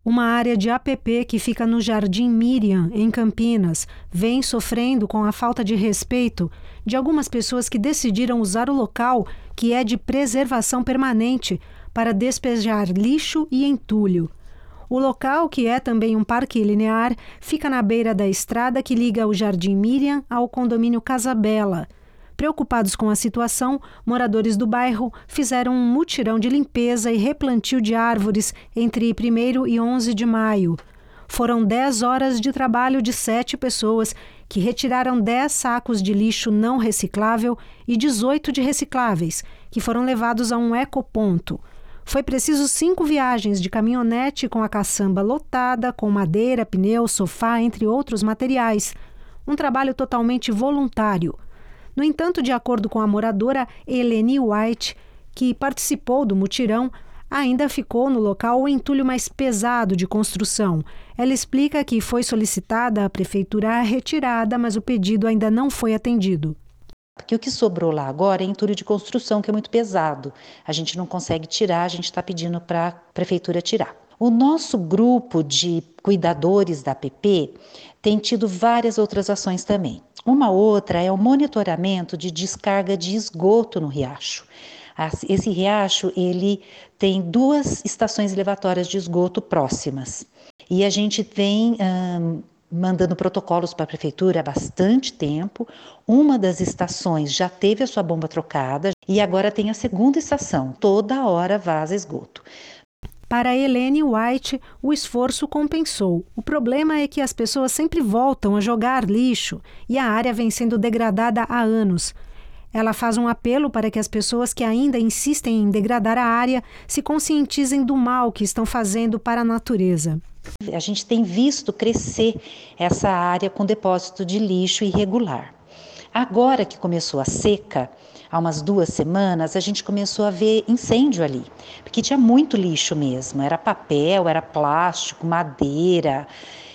Uma área de APP que fica no Jardim Miriam, em Campinas, vem sofrendo com a falta de respeito de algumas pessoas que decidiram usar o local, que é de preservação permanente, para despejar lixo e entulho. O local, que é também um parque linear, fica na beira da estrada que liga o Jardim Miriam ao condomínio Casa Bela. Preocupados com a situação, moradores do bairro fizeram um mutirão de limpeza e replantio de árvores entre 1º e 11 de maio. Foram 10 horas de trabalho de 7 pessoas que retiraram 10 sacos de lixo não reciclável e 18 de recicláveis, que foram levados a um ecoponto. Foi preciso 5 viagens de caminhonete com a caçamba lotada, com madeira, pneu, sofá, entre outros materiais. Um trabalho totalmente voluntário. No entanto, de acordo com a moradora Helene White, que participou do mutirão, ainda ficou no local o entulho mais pesado de construção. Ela explica que foi solicitada à prefeitura a retirada, mas o pedido ainda não foi atendido. Porque o que sobrou lá agora é entulho de construção, que é muito pesado. A gente não consegue tirar, a gente está pedindo para a prefeitura tirar. O nosso grupo de cuidadores da APP tem tido várias outras ações também. Uma outra é o monitoramento de descarga de esgoto no riacho. Esse riacho, ele tem 2 estações elevatórias de esgoto próximas. E a gente vem mandando protocolos para a prefeitura há bastante tempo. Uma das estações já teve a sua bomba trocada e agora tem a segunda estação. Toda hora vaza esgoto. Para Helene White, o esforço compensou. O problema é que as pessoas sempre voltam a jogar lixo e a área vem sendo degradada há anos. Ela faz um apelo para que as pessoas que ainda insistem em degradar a área se conscientizem do mal que estão fazendo para a natureza. A gente tem visto crescer essa área com depósito de lixo irregular. Agora que começou a seca, há umas 2 semanas, a gente começou a ver incêndio ali, porque tinha muito lixo mesmo, era papel, era plástico, madeira,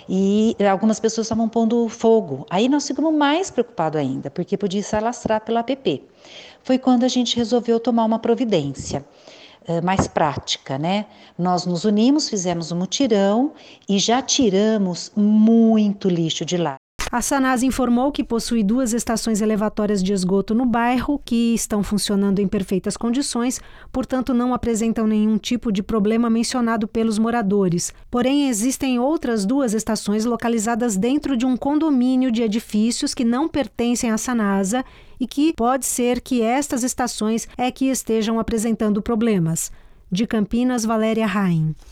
e algumas pessoas estavam pondo fogo. Aí nós ficamos mais preocupados ainda, porque podia se alastrar pela APP. Foi quando a gente resolveu tomar uma providência mais prática, né? Nós nos unimos, fizemos um mutirão e já tiramos muito lixo de lá. A Sanasa informou que possui 2 estações elevatórias de esgoto no bairro, que estão funcionando em perfeitas condições, portanto não apresentam nenhum tipo de problema mencionado pelos moradores. Porém, existem outras 2 estações localizadas dentro de um condomínio de edifícios que não pertencem à Sanasa e que pode ser que estas estações é que estejam apresentando problemas. De Campinas, Valéria Raim.